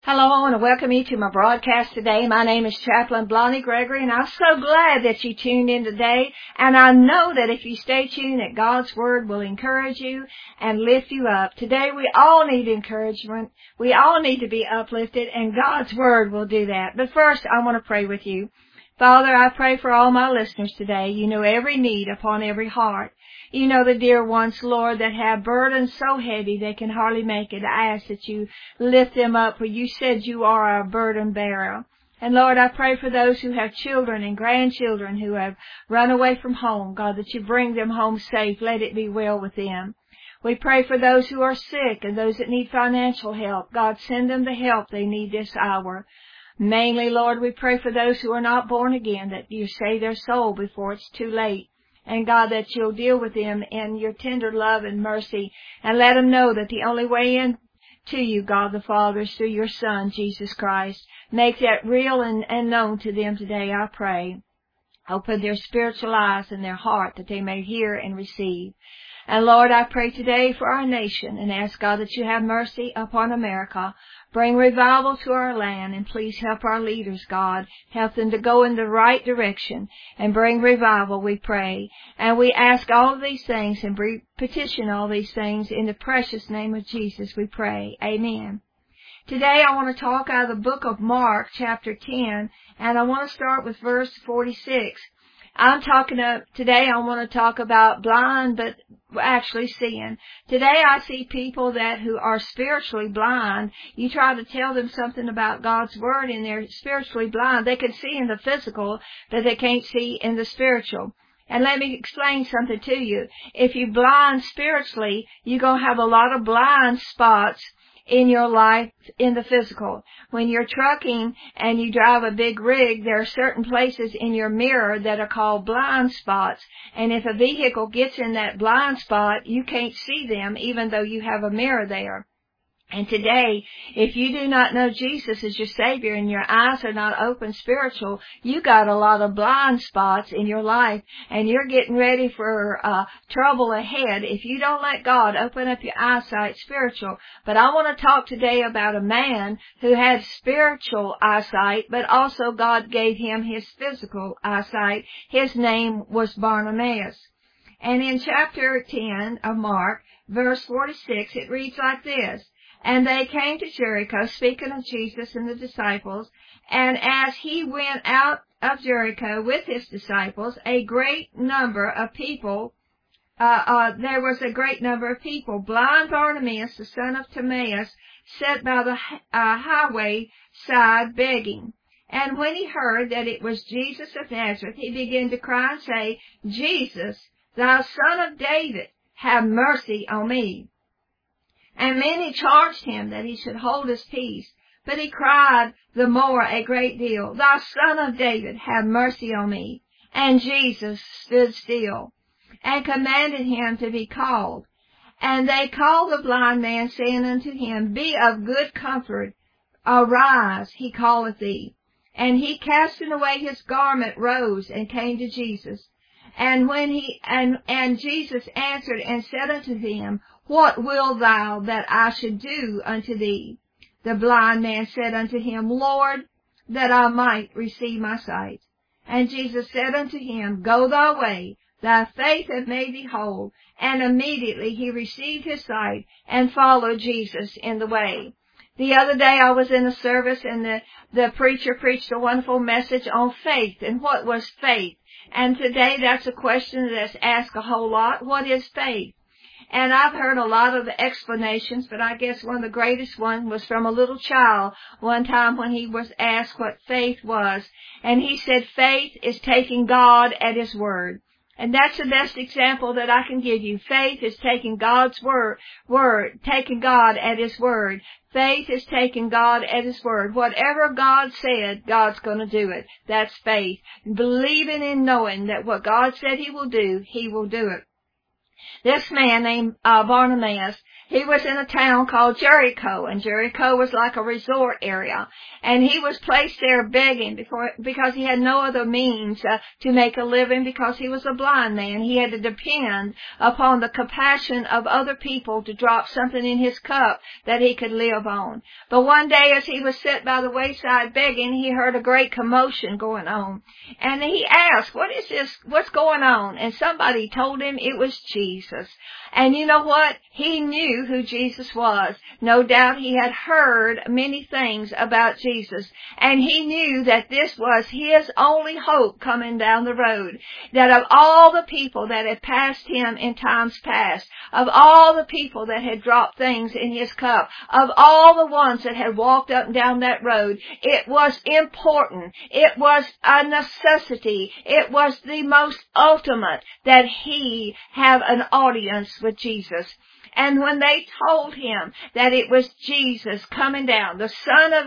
Hello, I want to welcome you to my broadcast today. My name is Chaplain Blondie Gregory, and I'm so glad that you tuned in today. And I know that if you stay tuned, that God's Word will encourage you and lift you up. Today, we all need encouragement. We all need to be uplifted, and God's Word will do that. But first, I want to pray with you. Father, I pray for all my listeners today. You know every need upon every heart. You know the dear ones, Lord, that have burdens so heavy they can hardly make it. I ask that you lift them up, for you said you are our burden bearer. And Lord, I pray for those who have children and grandchildren who have run away from home, God, that you bring them home safe. Let it be well with them. We pray for those who are sick and those that need financial help. God, send them the help they need this hour. Mainly, Lord, we pray for those who are not born again, that you save their soul before it's too late. And God, that you'll deal with them in your tender love and mercy, and let them know that the only way in to you, God the Father, is through your Son, Jesus Christ. Make that real and known to them today, I pray. Open their spiritual eyes and their heart that they may hear and receive. And Lord, I pray today for our nation and ask God that you have mercy upon America. Bring revival to our land, and please help our leaders, God. Help them to go in the right direction and bring revival, we pray. And we ask all of these things and petition all these things in the precious name of Jesus, we pray. Amen. Today I want to talk out of the book of Mark, chapter 10, and I want to start with verse 46. Today I want to talk about blind but actually seeing. Today I see people who are spiritually blind. You try to tell them something about God's Word and they're spiritually blind. They can see in the physical, but they can't see in the spiritual. And let me explain something to you. If you're blind spiritually, you're going to have a lot of blind spots in your life in the physical. When you're trucking and you drive a big rig, there are certain places in your mirror that are called blind spots. And if a vehicle gets in that blind spot, you can't see them even though you have a mirror there. And today, if you do not know Jesus as your Savior and your eyes are not open spiritual, you got a lot of blind spots in your life, and you're getting ready for trouble ahead if you don't let God open up your eyesight spiritual. But I want to talk today about a man who had spiritual eyesight, but also God gave him his physical eyesight. His name was Bartimaeus. And in chapter 10 of Mark, verse 46, it reads like this. And they came to Jericho, speaking of Jesus and the disciples. And as he went out of Jericho with his disciples, there was a great number of people. Blind Bartimaeus, the son of Timaeus, sat by the highway side begging. And when he heard that it was Jesus of Nazareth, he began to cry and say, Jesus, thou son of David, have mercy on me. And many charged him that he should hold his peace. But he cried the more a great deal, Thou son of David, have mercy on me. And Jesus stood still, and commanded him to be called. And they called the blind man, saying unto him, Be of good comfort, arise, he calleth thee. And he, casting away his garment, rose and came to Jesus. And Jesus answered and said unto him, What wilt thou that I should do unto thee? The blind man said unto him, Lord, that I might receive my sight. And Jesus said unto him, Go thy way, thy faith hath made thee whole. And immediately he received his sight and followed Jesus in the way. The other day I was in a service and the preacher preached a wonderful message on faith and what was faith. And today that's a question that's asked a whole lot. What is faith? And I've heard a lot of the explanations, but I guess one of the greatest ones was from a little child one time when he was asked what faith was. And he said faith is taking God at His word. And that's the best example that I can give you. Faith is taking God's word, taking God at His word. Faith is taking God at His word. Whatever God said, God's going to do it. That's faith. Believing and knowing that what God said He will do it. This man named Bartimaeus he was in a town called Jericho, and Jericho was like a resort area. And he was placed there begging because he had no other means to make a living, because he was a blind man. He had to depend upon the compassion of other people to drop something in his cup that he could live on. But one day as he was set by the wayside begging, he heard a great commotion going on. And he asked, "What is this? What's going on?" And somebody told him it was Jesus. And you know what? He knew who Jesus was. No doubt he had heard many things about Jesus. And he knew that this was his only hope coming down the road. That of all the people that had passed him in times past, of all the people that had dropped things in his cup, of all the ones that had walked up and down that road, it was important. It was a necessity. It was the most ultimate that he have an audience with Jesus. And when they told him that it was Jesus coming down, the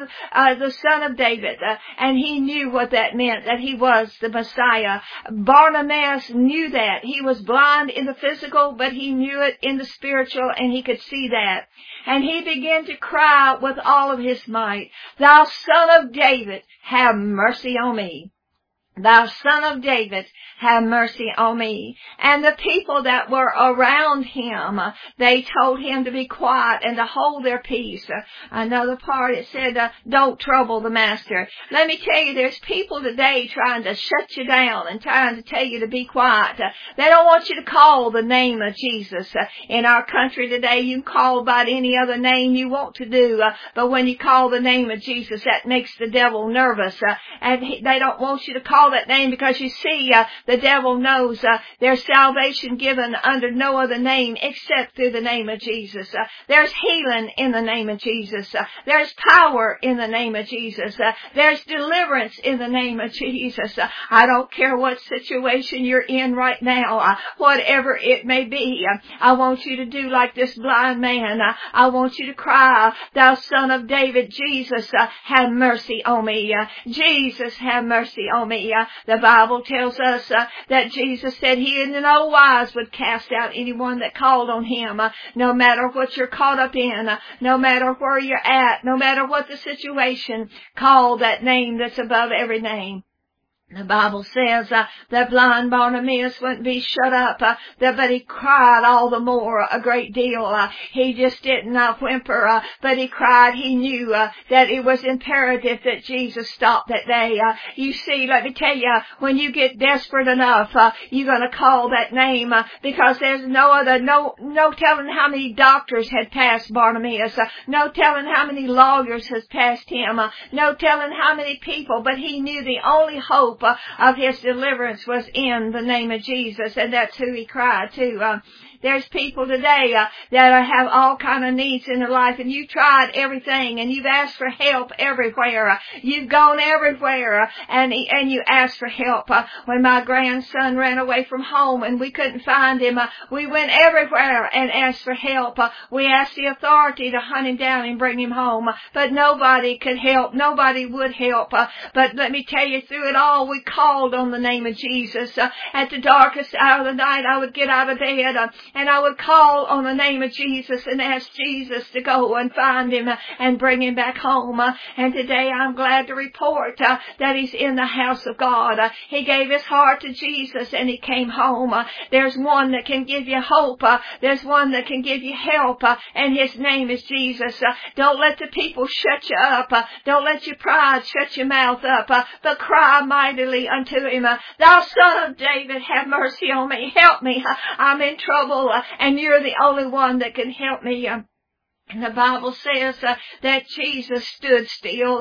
son of David, and he knew what that meant, that he was the Messiah. Bartimaeus knew that. He was blind in the physical, but he knew it in the spiritual, and he could see that. And he began to cry with all of his might, "Thou Son of David, have mercy on me. Thou Son of David, have mercy on me." And the people that were around him, they told him to be quiet and to hold their peace. Another part, it said, "Don't trouble the master." Let me tell you, there's people today trying to shut you down and trying to tell you to be quiet. They don't want you to call the name of Jesus. In our country today, you can call about any other name you want to do, but when you call the name of Jesus, that makes the devil nervous. And they don't want you to call that name because, you see, the devil knows there's salvation given under no other name except through the name of Jesus. There's healing in the name of Jesus. There's power in the name of Jesus. There's deliverance in the name of Jesus. I don't care what situation you're in right now, whatever it may be. I want you to do like this blind man. I want you to cry, "Thou Son of David, Jesus, have mercy on me. Jesus, have mercy on me." The Bible tells us that Jesus said he in no wise would cast out anyone that called on him. No matter what you're caught up in, no matter where you're at, no matter what the situation, call that name that's above every name. The Bible says that blind Bartimaeus wouldn't be shut up, but he cried all the more a great deal. He just didn't whimper, but he cried. He knew that it was imperative that Jesus stop that day. You see, let me tell you, when you get desperate enough, you're going to call that name, because there's no telling how many doctors had passed Bartimaeus, no telling how many lawyers has passed him, no telling how many people, but he knew the only hope of his deliverance was in the name of Jesus, and that's who he cried to. There's people today that have all kind of needs in their life, and you've tried everything, and you've asked for help everywhere. You've gone everywhere, and you asked for help. When my grandson ran away from home and we couldn't find him, we went everywhere and asked for help. We asked the authority to hunt him down and bring him home, but nobody could help. Nobody would help. But let me tell you, through it all, we called on the name of Jesus. At the darkest hour of the night, I would get out of bed, and I would call on the name of Jesus and ask Jesus to go and find him and bring him back home. And today I'm glad to report that he's in the house of God. He gave his heart to Jesus and he came home. There's one that can give you hope. There's one that can give you help, and his name is Jesus. Don't let the people shut you up. Don't let your pride shut your mouth up, but cry mightily unto him. "Thou Son of David, have mercy on me. Help me. I'm in trouble. And you're the only one that can help me." And the Bible says that Jesus stood still.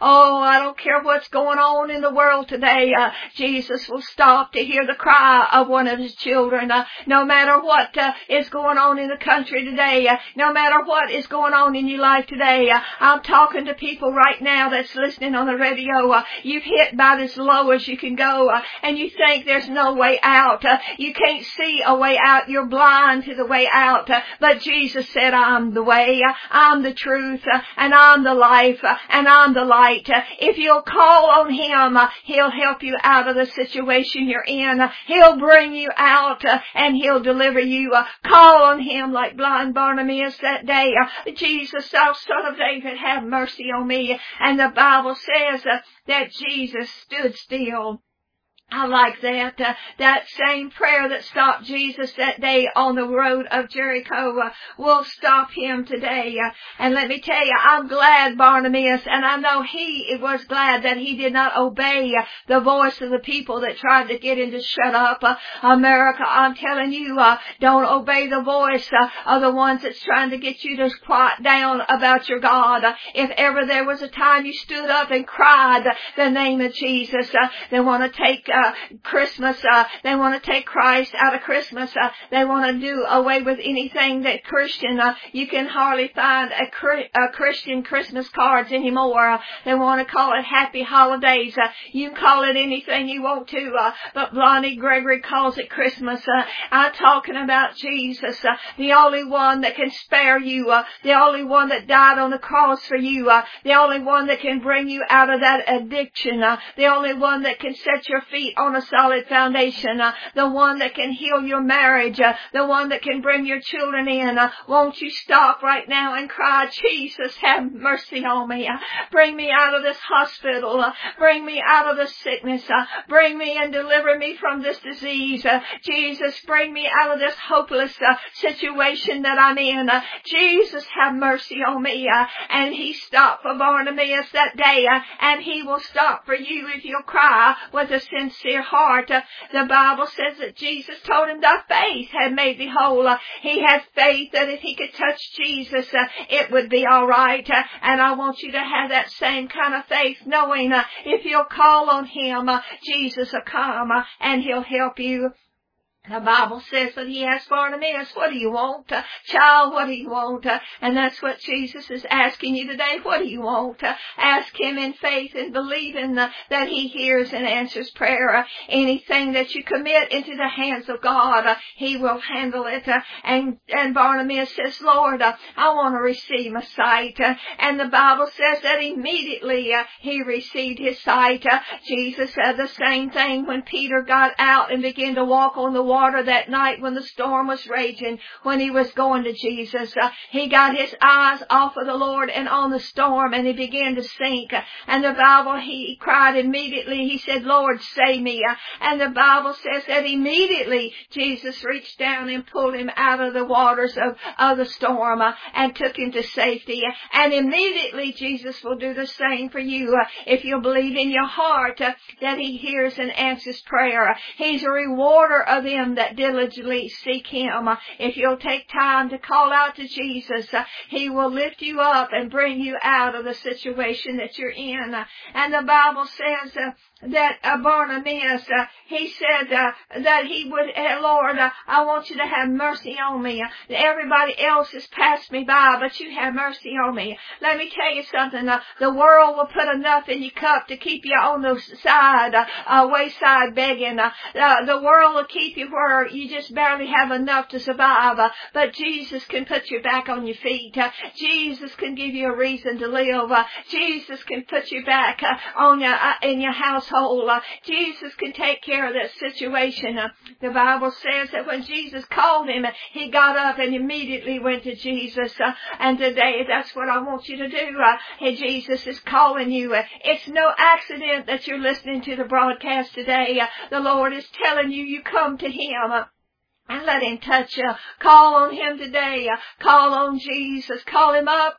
I don't care what's going on in the world today. Jesus will stop to hear the cry of one of his children. No matter what is going on in the country today, no matter what is going on in your life today. I'm talking to people right now that's listening on the radio. You've hit about as low as you can go, and you think there's no way out. You can't see a way out. You're blind to the way out. But Jesus said, "I'm the way. way, I'm the truth, and I'm the life, and I'm the light. If you'll call on Him, He'll help you out of the situation you're in. He'll bring you out, and He'll deliver you. Call on Him like blind Bartimaeus that day. Jesus, thou Son of David, have mercy on me. And the Bible says that Jesus stood still. I like that. That same prayer that stopped Jesus that day on the road of Jericho will stop Him today. And let me tell you, I'm glad Bartimaeus, and I know he was glad that he did not obey the voice of the people that tried to get him to shut up. America, I'm telling you, don't obey the voice of the ones that's trying to get you to quiet down about your God. If ever there was a time you stood up and cried the name of Jesus, they want to take Christmas, they want to take Christ out of Christmas. They want to do away with anything that Christian. You can hardly find a Christian Christmas cards anymore. They want to call it Happy Holidays. You can call it anything you want to, but Blondie Gregory calls it Christmas. I'm talking about Jesus, the only one that can spare you, the only one that died on the cross for you, the only one that can bring you out of that addiction, the only one that can set your feet on a solid foundation, the one that can heal your marriage, the one that can bring your children in. Won't you stop right now and cry, Jesus, have mercy on me. Bring me out of this hospital. Bring me out of the sickness. Bring me and deliver me from this disease. Jesus, bring me out of this hopeless situation that I'm in. Jesus, have mercy on me. And He stopped for Bartimaeus that day, and He will stop for you if you'll cry with a sincere heart. The Bible says that Jesus told him thy faith had made thee whole. He had faith that if he could touch Jesus, it would be all right. And I want you to have that same kind of faith, knowing if you'll call on Him, Jesus will come and He'll help you. The Bible says that He asked Bartimaeus, what do you want? Child, what do you want? And that's what Jesus is asking you today. What do you want? Ask Him in faith and believing that He hears and answers prayer. Anything that you commit into the hands of God, He will handle it. And Bartimaeus says, Lord, I want to receive my sight. And the Bible says that immediately he received his sight. Jesus said the same thing when Peter got out and began to walk on the water that night when the storm was raging, when he was going to Jesus. He got his eyes off of the Lord and on the storm, and he began to sink. And the Bible, he cried immediately. He said, Lord, save me. And the Bible says that immediately Jesus reached down and pulled him out of the waters of the storm and took him to safety. And immediately Jesus will do the same for you if you believe in your heart that He hears and answers prayer. He's a rewarder of them that diligently seek Him. If you'll take time to call out to Jesus, He will lift you up and bring you out of the situation that you're in. And the Bible says that Bartimaeus, he said that he would, Lord, I want you to have mercy on me. Everybody else has passed me by, but you have mercy on me. Let me tell you something. The world will put enough in your cup to keep you on the side, wayside begging. The world will keep you where you just barely have enough to survive. But Jesus can put you back on your feet. Jesus can give you a reason to live. Jesus can put you back on in your household. Jesus can take care of that situation. The Bible says that when Jesus called him, he got up and immediately went to Jesus. And today, that's what I want you to do. Jesus is calling you. It's no accident that you're listening to the broadcast today. The Lord is telling you, you come to Him. And let Him touch you. Call on Him today. Call on Jesus. Call Him up,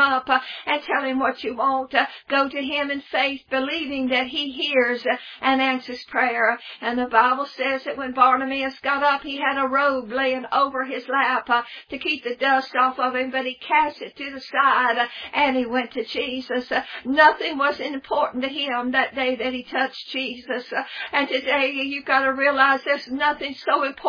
and tell Him what you want. Go to Him in faith, believing that He hears and answers prayer. And the Bible says that when Bartimaeus got up, he had a robe laying over his lap to keep the dust off of him, but he cast it to the side and he went to Jesus. Nothing was important to him that day that he touched Jesus. And today you've got to realize there's nothing so important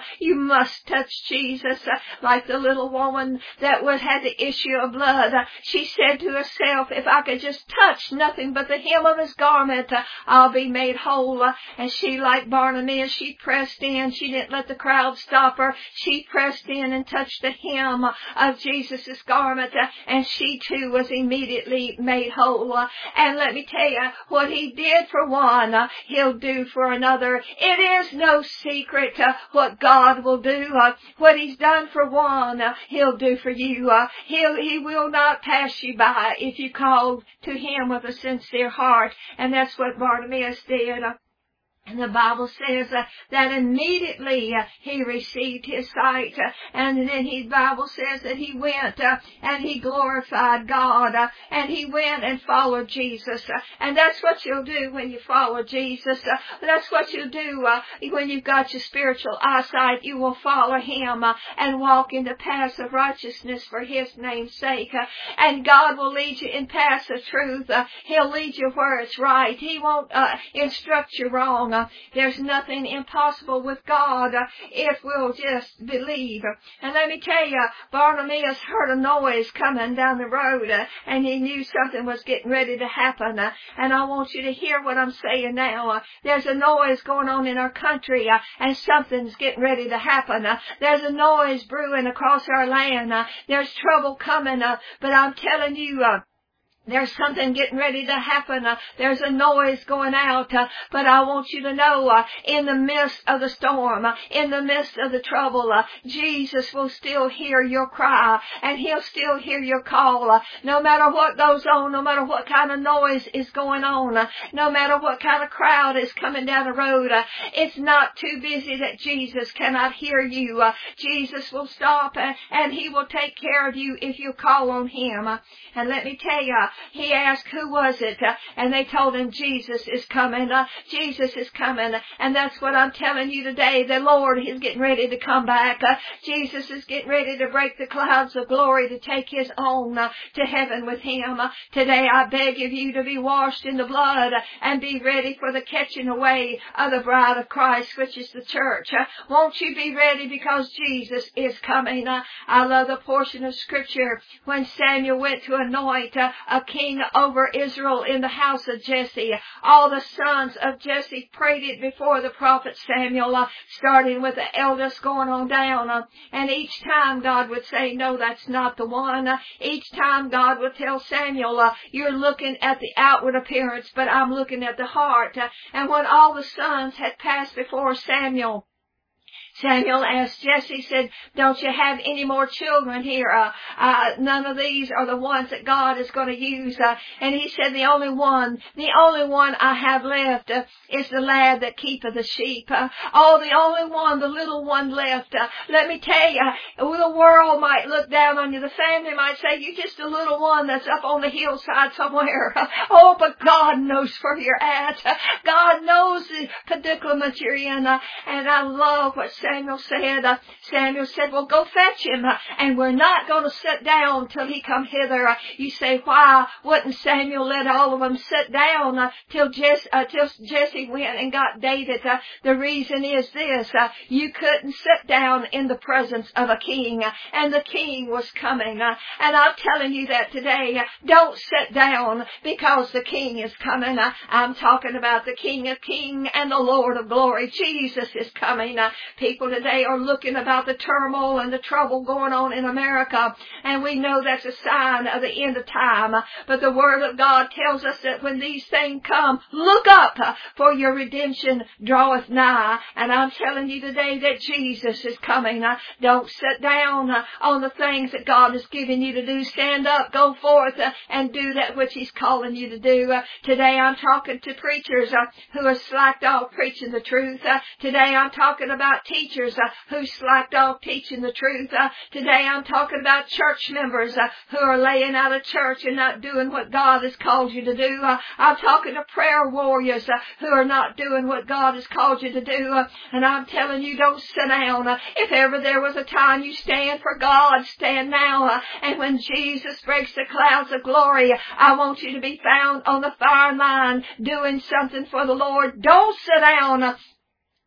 You must touch Jesus. Like the little woman that had the issue of blood. She said to herself, if I could just touch nothing but the hem of his garment, I'll be made whole. And she, like Bartimaeus, she pressed in. She didn't let the crowd stop her. She pressed in and touched the hem of Jesus' garment, and she too was immediately made whole. And let me tell you, what he did for one, he'll do for another. It is no secret what God will do. What he's done for one, he'll do for you. He will not pass you by if you call to him with a sincere heart. And that's what Bartimaeus did. And the Bible says that immediately he received his sight. And then the Bible says that he went and he glorified God. And he went and followed Jesus. And that's what you'll do when you follow Jesus. That's what you'll do when you've got your spiritual eyesight. You will follow him and walk in the paths of righteousness for his name's sake. And God will lead you in paths of truth. He'll lead you where it's right. He won't instruct you wrong. There's nothing impossible with God if we'll just believe. And let me tell you, Bartimaeus heard a noise coming down the road, and he knew something was getting ready to happen. And I want you to hear what I'm saying now. There's a noise going on in our country, and something's getting ready to happen. There's a noise brewing across our land. There's trouble coming, but I'm telling you, there's something getting ready to happen. There's a noise going out. But I want you to know, in the midst of the storm, in the midst of the trouble, Jesus will still hear your cry, and he'll still hear your call. No matter what goes on, no matter what kind of noise is going on, no matter what kind of crowd is coming down the road, it's not too busy that Jesus cannot hear you. Jesus will stop, and he will take care of you if you call on him. And let me tell you, he asked, who was it? And they told him, Jesus is coming. Jesus is coming. And that's what I'm telling you today. The Lord is getting ready to come back. Jesus is getting ready to break the clouds of glory to take his own to heaven with him. Today I beg of you to be washed in the blood and be ready for the catching away of the bride of Christ, which is the church. Won't you be ready, because Jesus is coming? I love the portion of Scripture when Samuel went to anoint a king over Israel in the house of Jesse. All the sons of Jesse prayed it before the prophet Samuel, starting with the eldest going on down. And each time God would say, no, that's not the one. Each time God would tell Samuel, you're looking at the outward appearance, but I'm looking at the heart. And when all the sons had passed before Samuel asked Jesse, said, don't you have any more children here? None of these are the ones that God is going to use. And he said, the only one I have left is the lad that keepeth the sheep. The only one, the little one left. Let me tell you, the world might look down on you. The family might say, you're just a little one that's up on the hillside somewhere. But God knows where you're at. God knows the predicament you're in. And I love what Samuel said. Samuel said, well, go fetch him, and we're not going to sit down till he come hither. You say, why wouldn't Samuel let all of them sit down till Jesse went and got David? The reason is this, you couldn't sit down in the presence of a king, and the king was coming. And I'm telling you that today, don't sit down because the king is coming. I'm talking about the King of Kings and the Lord of Glory. Jesus is coming. People today are looking about the turmoil and the trouble going on in America, and we know that's a sign of the end of time. But the Word of God tells us that when these things come, look up, for your redemption draweth nigh. And I'm telling you today that Jesus is coming. Don't sit down on the things that God has given you to do. Stand up, go forth, and do that which He's calling you to do. Today I'm talking to preachers who have slacked off preaching the truth. Today I'm talking about teachers who slacked off teaching the truth. Today I'm talking about church members who are laying out of church and not doing what God has called you to do. I'm talking to prayer warriors who are not doing what God has called you to do. And I'm telling you, don't sit down. If ever there was a time you stand for God, stand now. And when Jesus breaks the clouds of glory, I want you to be found on the fire line doing something for the Lord. Don't sit down.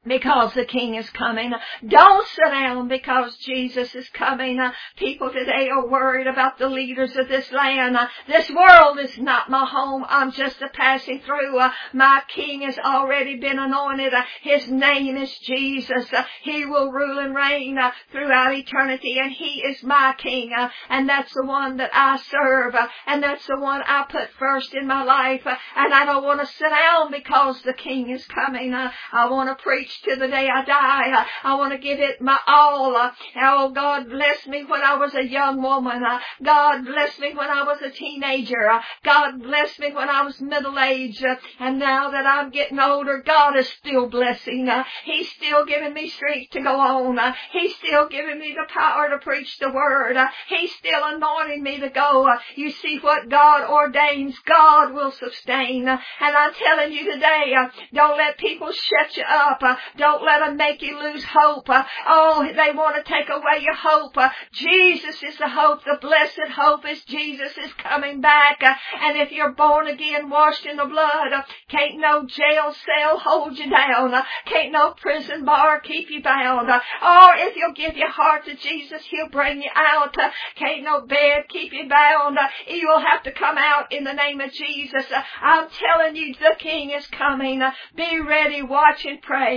because the King is coming. Don't sit down because Jesus is coming. People today are worried about the leaders of this land. This world is not my home. I'm just a passing through. My King has already been anointed. His name is Jesus. He will rule and reign throughout eternity, and He is my King. And that's the one that I serve. And that's the one I put first in my life. And I don't want to sit down because the King is coming. I want to preach to the day I die. I want to give it my all. Oh, God bless me when I was a young woman. God bless me when I was a teenager. God bless me when I was middle-aged. And now that I'm getting older, God is still blessing. He's still giving me strength to go on. He's still giving me the power to preach the word. He's still anointing me to go. You see, what God ordains, God will sustain. And I'm telling you today, don't let people shut you up. Don't let them make you lose hope. They want to take away your hope. Jesus is the hope. The blessed hope is Jesus is coming back. And if you're born again, washed in the blood, can't no jail cell hold you down. Can't no prison bar keep you bound. Or if you'll give your heart to Jesus, He'll bring you out. Can't no bed keep you bound. You will have to come out in the name of Jesus. I'm telling you, the King is coming. Be ready, watch and pray.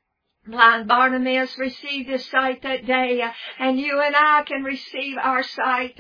Blind Bartimaeus received his sight that day, and you and I can receive our sight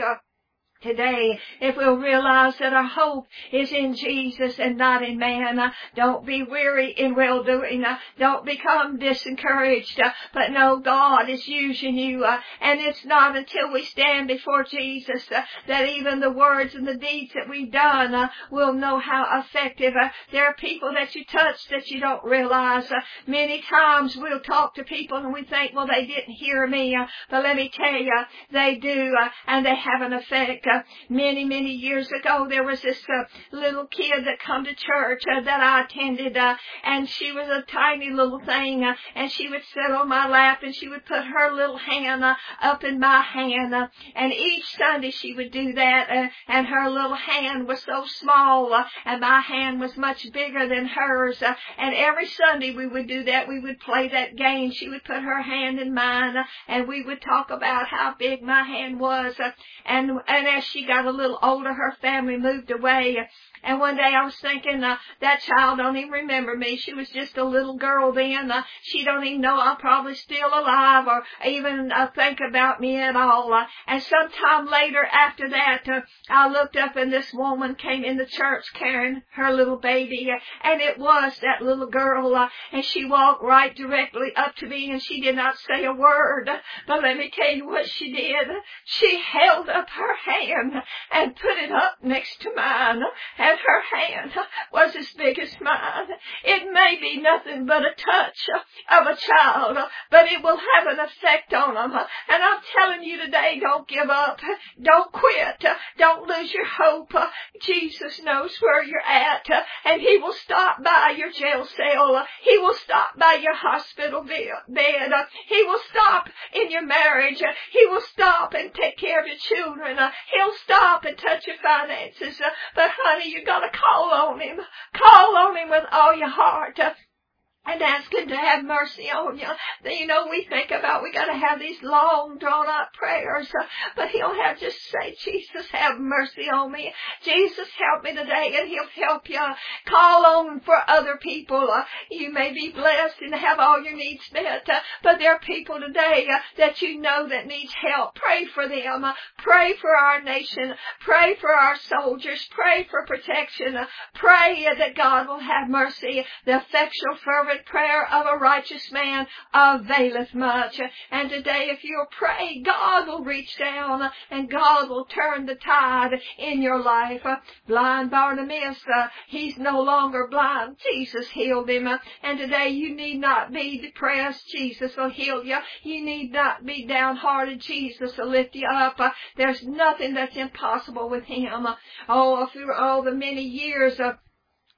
today, if we'll realize that our hope is in Jesus and not in man. Don't be weary in well-doing. Don't become discouraged. But know God is using you. And it's not until we stand before Jesus that even the words and the deeds that we've done will know how effective. There are people that you touch that you don't realize. Many times we'll talk to people and we think, well, they didn't hear me. But let me tell you, they do, and they have an effect. Many years ago, there was this little kid that come to church that I attended, and she was a tiny little thing, and she would sit on my lap, and she would put her little hand up in my hand, and each Sunday she would do that, and her little hand was so small, and my hand was much bigger than hers, and every Sunday we would do that. We would play that game. She would put her hand in mine, and we would talk about how big my hand was, and as she got a little older, her family moved away. And one day I was thinking, that child don't even remember me. She was just a little girl then. She don't even know I'm probably still alive or even think about me at all. And sometime later after that, I looked up and this woman came in the church carrying her little baby. And it was that little girl. And she walked right directly up to me and she did not say a word. But let me tell you what she did. She held up her hand and put it up next to mine. And her hand was as big as mine. It may be nothing but a touch of a child, but it will have an effect on them. And I'm telling you today, don't give up. Don't quit. Don't lose your hope. Jesus knows where you're at, and He will stop by your jail cell. He will stop by your hospital bed. He will stop in your marriage. He will stop and take care of your children. He'll stop and touch your finances. But honey, you got to call on Him. Call on Him with all your heart. And ask Him to have mercy on you. You know, we think about we got to have these long, drawn-out prayers, but He'll have just say, Jesus, have mercy on me. Jesus, help me today, and He'll help you. Call on Him for other people. You may be blessed and have all your needs met, but there are people today that you know that needs help. Pray for them. Pray for our nation. Pray for our soldiers. Pray for protection. Pray that God will have mercy. The effectual, fervent prayer of a righteous man availeth much. And today, if you'll pray, God will reach down and God will turn the tide in your life. Blind Bartimaeus, he's no longer blind. Jesus healed him. And today, you need not be depressed. Jesus will heal you. You need not be downhearted. Jesus will lift you up. There's nothing that's impossible with Him. Through all the many years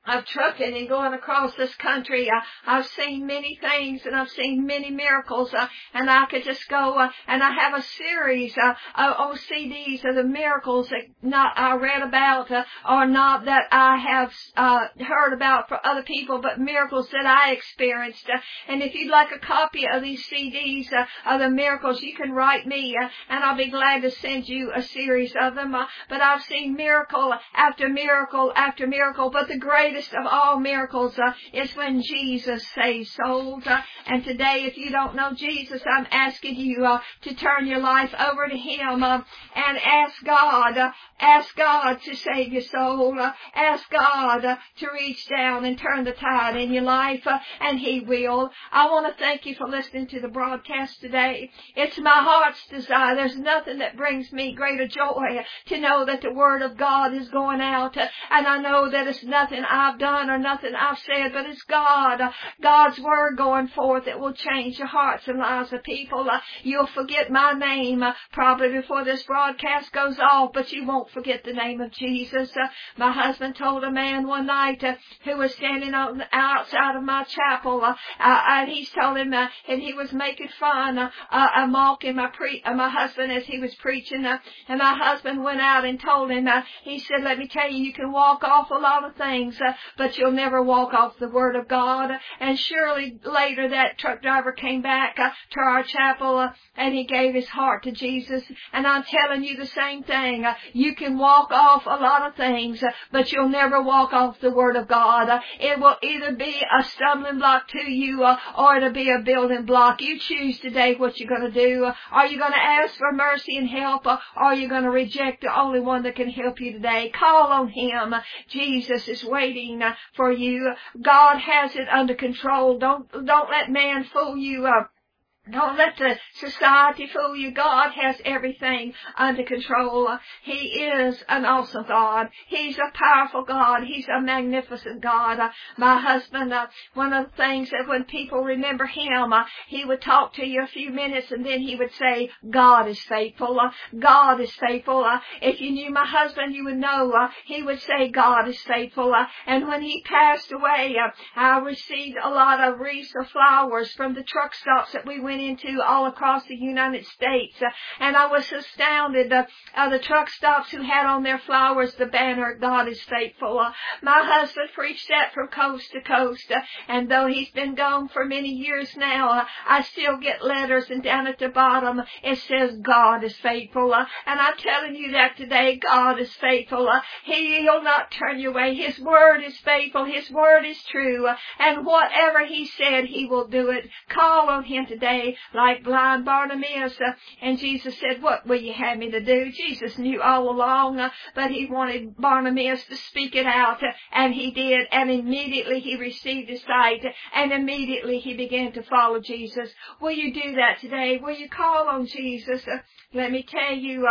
of trucking and going across this country, I've seen many things and I've seen many miracles, and I could just go, and I have a series on CDs of the miracles that not I read about or not that I have heard about for other people, but miracles that I experienced. And if you'd like a copy of these CDs of the miracles, you can write me, and I'll be glad to send you a series of them. But I've seen miracle after miracle after miracle, but the greatest of all miracles is when Jesus saves souls. And today, if you don't know Jesus, I'm asking you to turn your life over to Him and ask God to save your soul. Ask God to reach down and turn the tide in your life, and He will. I want to thank you for listening to the broadcast today. It's my heart's desire. There's nothing that brings me greater joy to know that the Word of God is going out, and I know that it's nothing I've done or nothing I've said, but it's God's Word going forth that will change the hearts and lives of people. You'll forget my name probably before this broadcast goes off, but you won't forget the name of Jesus. My husband told a man one night who was standing outside of my chapel, and he's told him, and he was making fun, mocking my husband as he was preaching, and my husband went out and told him, he said, let me tell you, you can walk off a lot of things, but you'll never walk off the Word of God. And surely later that truck driver came back to our chapel, and he gave his heart to Jesus. And I'm telling you the same thing. You can walk off a lot of things, but you'll never walk off the Word of God. It will either be a stumbling block to you, or it'll be a building block. You choose today what you're going to do. Are you going to ask for mercy and help, or are you going to reject the only one that can help you today? Call on Him. Jesus is waiting for you. God has it under control. Don't let man fool you. Don't let the society fool you. God has everything under control. He is an awesome God. He's a powerful God. He's a magnificent God. My husband, one of the things that when people remember him, he would talk to you a few minutes and then he would say, God is faithful. God is faithful. If you knew my husband, you would know he would say, God is faithful. And when he passed away, I received a lot of wreaths of flowers from the truck stops that we went into all across the United States, and I was astounded the truck stops who had on their flowers the banner, God is faithful. My husband preached that from coast to coast, and though he's been gone for many years now, I still get letters, and down at the bottom it says God is faithful. And I'm telling you that today, God is faithful. He'll not turn you away. His Word is faithful. His Word is true, and whatever He said, He will do it. Call on Him today, like blind Bartimaeus. And Jesus said, what will you have me to do? Jesus knew all along, but He wanted Bartimaeus to speak it out, and he did, and immediately he received his sight, and immediately he began to follow Jesus. Will you do that today? Will you call on Jesus? Let me tell you,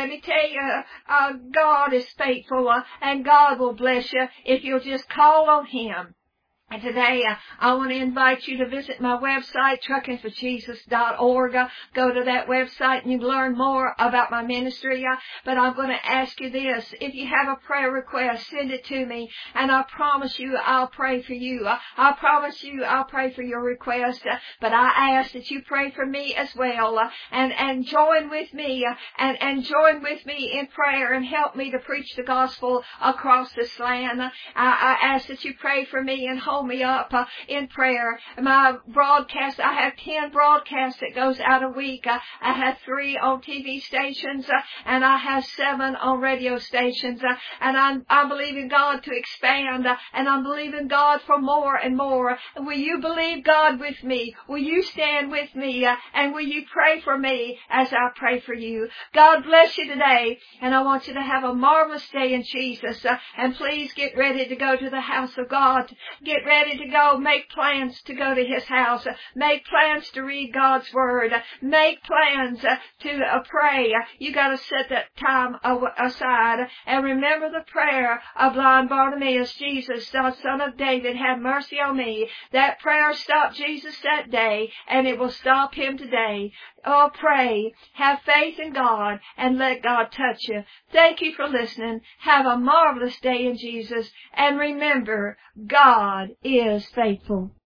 God is faithful, and God will bless you if you'll just call on Him. And today, I want to invite you to visit my website, truckingforjesus.org. Go to that website and you can learn more about my ministry. But I'm going to ask you this. If you have a prayer request, send it to me. And I promise you, I'll pray for you. I promise you, I'll pray for your request. But I ask that you pray for me as well. And join with me. And join with me in prayer and help me to preach the gospel across this land. I ask that you pray for me and hold me up in prayer. My broadcast, I have 10 broadcasts that goes out a week. I have 3 on TV stations, and I have 7 on radio stations. And I'm believing God to expand, and I'm believing God for more and more. Will you believe God with me? Will you stand with me? And will you pray for me as I pray for you? God bless you today, and I want you to have a marvelous day in Jesus. And please get ready to go to the house of God. Get ready ready to go, make plans to go to His house. Make plans to read God's Word. Make plans to pray. You got to set that time aside and remember the prayer of blind Bartimaeus. Jesus, thou Son of David, have mercy on me. That prayer stopped Jesus that day, and it will stop Him today. Oh, pray, have faith in God, and let God touch you. Thank you for listening. Have a marvelous day in Jesus, and remember, God is faithful.